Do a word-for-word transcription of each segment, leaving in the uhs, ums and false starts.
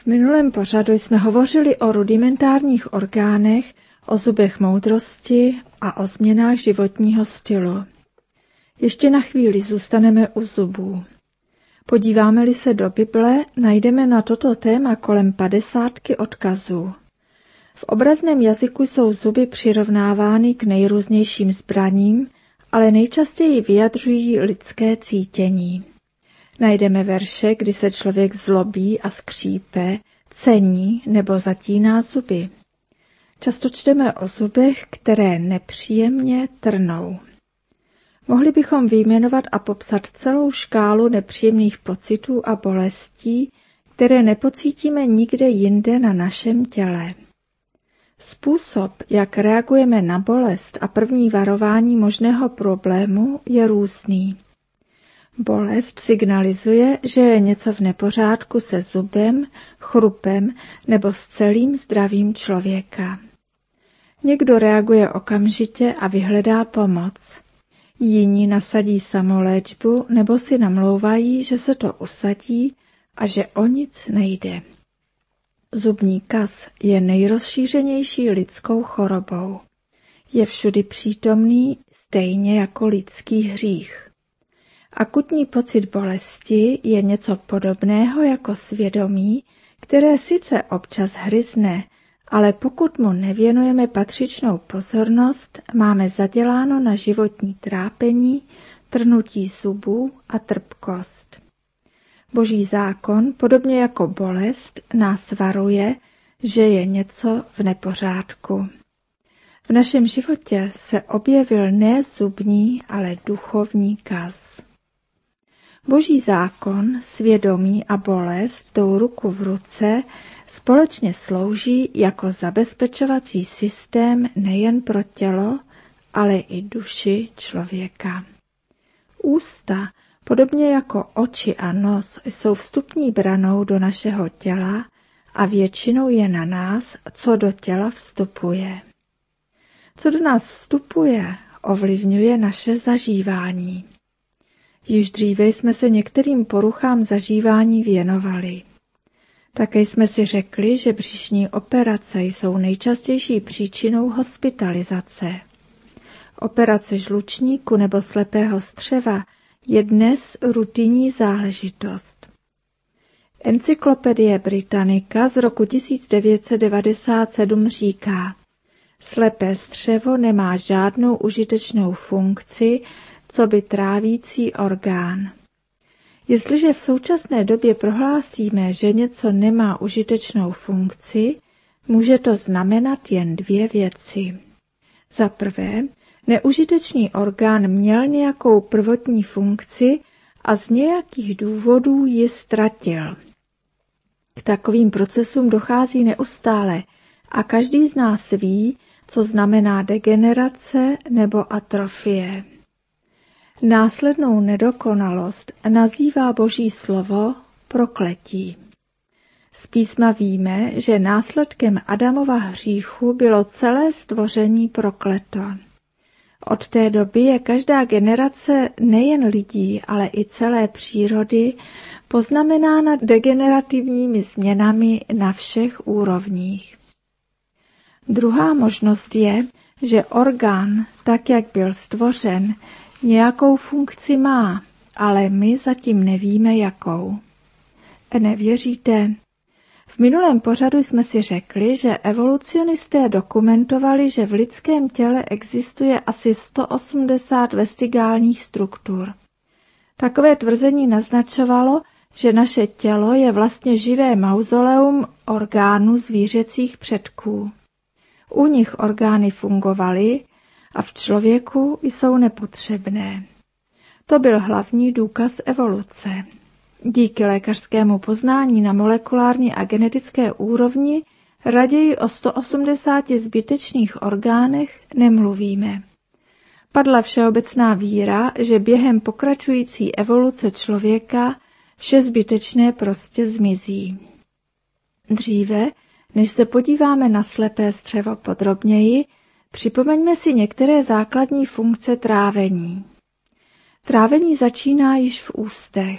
V minulém pořadu jsme hovořili o rudimentárních orgánech, o zubech moudrosti a o změnách životního stylu. Ještě na chvíli zůstaneme u zubů. Podíváme-li se do Bible, najdeme na toto téma kolem padesátky odkazů. V obrazném jazyku jsou zuby přirovnávány k nejrůznějším zbraním, ale nejčastěji vyjadřují lidské cítění. Najdeme verše, kdy se člověk zlobí a skřípe, cení nebo zatíná zuby. Často čteme o zubech, které nepříjemně trnou. Mohli bychom vyjmenovat a popsat celou škálu nepříjemných pocitů a bolestí, které nepocítíme nikde jinde na našem těle. Způsob, jak reagujeme na bolest a první varování možného problému, je různý. Bolest signalizuje, že je něco v nepořádku se zubem, chrupem nebo s celým zdravím člověka. Někdo reaguje okamžitě a vyhledá pomoc. Jiní nasadí samoléčbu nebo si namlouvají, že se to usadí a že o nic nejde. Zubní kas je nejrozšířenější lidskou chorobou. Je všudy přítomný, stejně jako lidský hřích. Akutní pocit bolesti je něco podobného jako svědomí, které sice občas hryzne, ale pokud mu nevěnujeme patřičnou pozornost, máme zaděláno na životní trápení, trnutí zubů a trpkost. Boží zákon, podobně jako bolest, nás varuje, že je něco v nepořádku. V našem životě se objevil ne zubní, ale duchovní kas. Boží zákon, svědomí a bolest jdou ruku v ruce, společně slouží jako zabezpečovací systém nejen pro tělo, ale i duši člověka. Ústa, podobně jako oči a nos, jsou vstupní branou do našeho těla a většinou je na nás, co do těla vstupuje. Co do nás vstupuje, ovlivňuje naše zažívání. Již dříve jsme se některým poruchám zažívání věnovali. Také jsme si řekli, že břišní operace jsou nejčastější příčinou hospitalizace. Operace žlučníku nebo slepého střeva je dnes rutinní záležitost. Encyklopedie Britannica z roku tisíc devět set devadesát sedm říká: slepé střevo nemá žádnou užitečnou funkci, co by trávící orgán. Jestliže v současné době prohlásíme, že něco nemá užitečnou funkci, může to znamenat jen dvě věci. Za prvé, neužitečný orgán měl nějakou prvotní funkci a z nějakých důvodů ji ztratil. K takovým procesům dochází neustále a každý z nás ví, co znamená degenerace nebo atrofie. Následnou nedokonalost nazývá Boží slovo prokletí. Z písma víme, že následkem Adamova hříchu bylo celé stvoření prokleto. Od té doby je každá generace nejen lidí, ale i celé přírody poznamenána degenerativními změnami na všech úrovních. Druhá možnost je, že orgán, tak jak byl stvořen, nějakou funkci má, ale my zatím nevíme jakou. Nevěříte? V minulém pořadu jsme si řekli, že evolucionisté dokumentovali, že v lidském těle existuje asi sto osmdesát vestigálních struktur. Takové tvrzení naznačovalo, že naše tělo je vlastně živé mauzoleum orgánů zvířecích předků. U nich orgány fungovaly a v člověku jsou nepotřebné. To byl hlavní důkaz evoluce. Díky lékařskému poznání na molekulární a genetické úrovni raději o sto osmdesáti zbytečných orgánech nemluvíme. Padla všeobecná víra, že během pokračující evoluce člověka vše zbytečné prostě zmizí. Dříve, než se podíváme na slepé střevo podrobněji, připomeňme si některé základní funkce trávení. Trávení začíná již v ústech.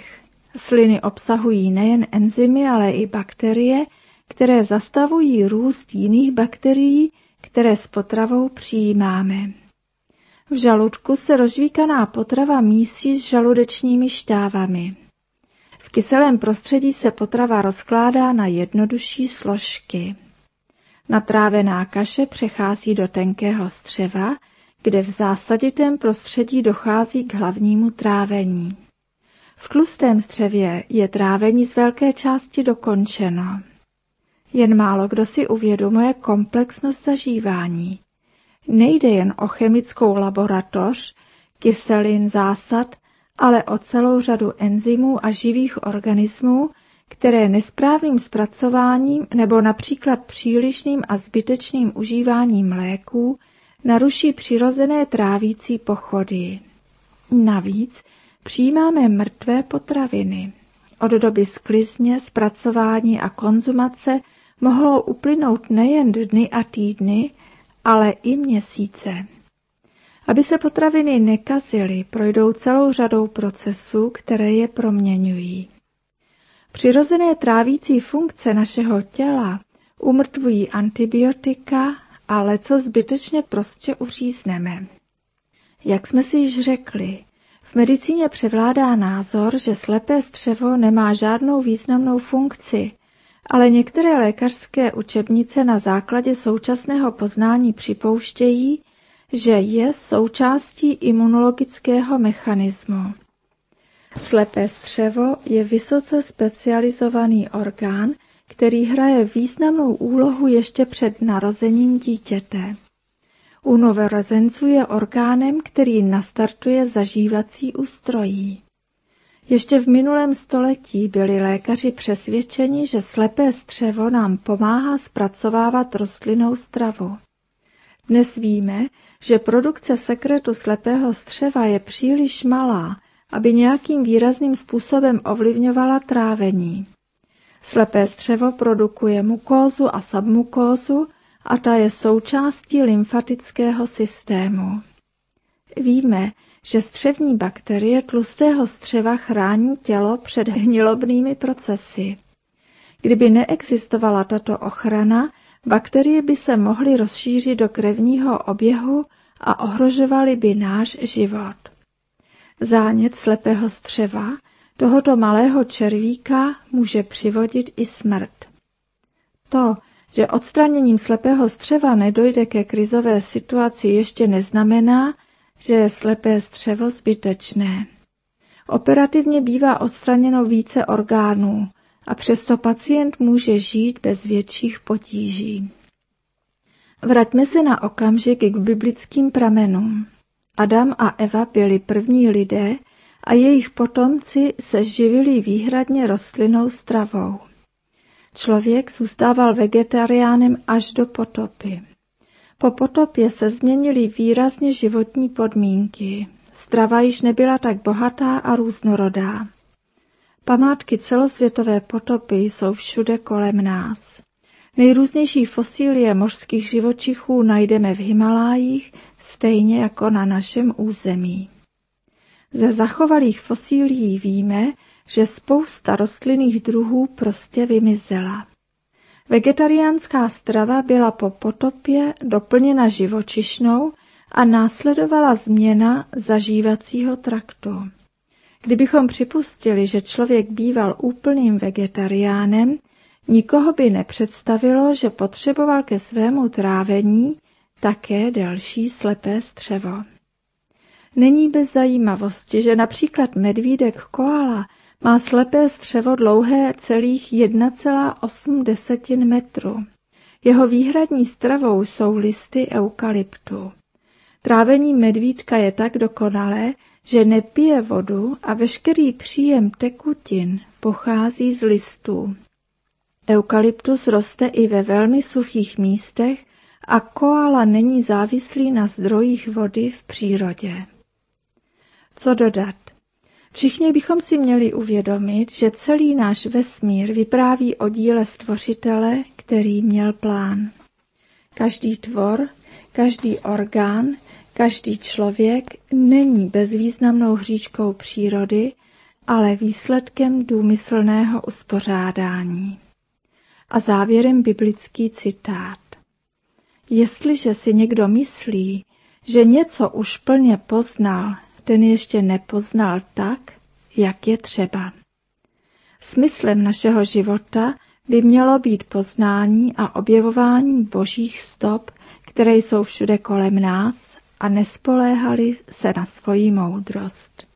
Sliny obsahují nejen enzymy, ale i bakterie, které zastavují růst jiných bakterií, které s potravou přijímáme. V žaludku se rozžvíkaná potrava mísí s žaludečními štávami. V kyselém prostředí se potrava rozkládá na jednodušší složky. Natrávená kaše přechází do tenkého střeva, kde v zásaditém prostředí dochází k hlavnímu trávení. V tlustém střevě je trávení z velké části dokončeno. Jen málo kdo si uvědomuje komplexnost zažívání. Nejde jen o chemickou laboratoř, kyselin, zásad, ale o celou řadu enzymů a živých organismů, které nesprávným zpracováním nebo například přílišným a zbytečným užíváním léků naruší přirozené trávící pochody. Navíc přijímáme mrtvé potraviny. Od doby sklizně, zpracování a konzumace mohlo uplynout nejen dny a týdny, ale i měsíce. Aby se potraviny nekazily, projdou celou řadou procesů, které je proměňují. Přirozené trávící funkce našeho těla umrtvují antibiotika a leco zbytečně prostě uřízneme. Jak jsme si již řekli, v medicíně převládá názor, že slepé střevo nemá žádnou významnou funkci, ale některé lékařské učebnice na základě současného poznání připouštějí, že je součástí imunologického mechanismu. Slepé střevo je vysoce specializovaný orgán, který hraje významnou úlohu ještě před narozením dítěte. U novorozenců je orgánem, který nastartuje zažívací ústrojí. Ještě v minulém století byli lékaři přesvědčeni, že slepé střevo nám pomáhá zpracovávat rostlinnou stravu. Dnes víme, že produkce sekretu slepého střeva je příliš malá, aby nějakým výrazným způsobem ovlivňovala trávení. Slepé střevo produkuje mukózu a submukózu a ta je součástí lymfatického systému. Víme, že střevní bakterie tlustého střeva chrání tělo před hnilobnými procesy. Kdyby neexistovala tato ochrana, bakterie by se mohly rozšířit do krevního oběhu a ohrožovaly by náš život. Zánět slepého střeva, tohoto malého červíka, může přivodit i smrt. To, že odstraněním slepého střeva nedojde ke krizové situaci, ještě neznamená, že je slepé střevo zbytečné. Operativně bývá odstraněno více orgánů a přesto pacient může žít bez větších potíží. Vraťme se na okamžik k biblickým pramenům. Adam a Eva byli první lidé a jejich potomci se živili výhradně rostlinnou stravou. Člověk zůstával vegetariánem až do potopy. Po potopě se změnily výrazně životní podmínky. Strava již nebyla tak bohatá a různorodá. Památky celosvětové potopy jsou všude kolem nás. Nejrůznější fosílie mořských živočichů najdeme v Himalájích, stejně jako na našem území. Ze zachovalých fosílií víme, že spousta rostlinných druhů prostě vymizela. Vegetariánská strava byla po potopě doplněna živočišnou a následovala změna zažívacího traktu. Kdybychom připustili, že člověk býval úplným vegetariánem, nikoho by nepředstavilo, že potřeboval ke svému trávení také další slepé střevo. Není bez zajímavosti, že například medvídek koala má slepé střevo dlouhé celých jedna celá osm metru. Jeho výhradní stravou jsou listy eukalyptu. Trávení medvídka je tak dokonalé, že nepije vodu a veškerý příjem tekutin pochází z listů. Eukalyptus roste i ve velmi suchých místech a koala není závislý na zdrojích vody v přírodě. Co dodat? Všichni bychom si měli uvědomit, že celý náš vesmír vypráví o díle stvořitele, který měl plán. Každý tvor, každý orgán, každý člověk není bezvýznamnou hříčkou přírody, ale výsledkem důmyslného uspořádání. A závěrem biblický citát. Jestliže si někdo myslí, že něco už plně poznal, ten ještě nepoznal tak, jak je třeba. Smyslem našeho života by mělo být poznání a objevování božích stop, které jsou všude kolem nás, a nespoléhali se na svoji moudrost.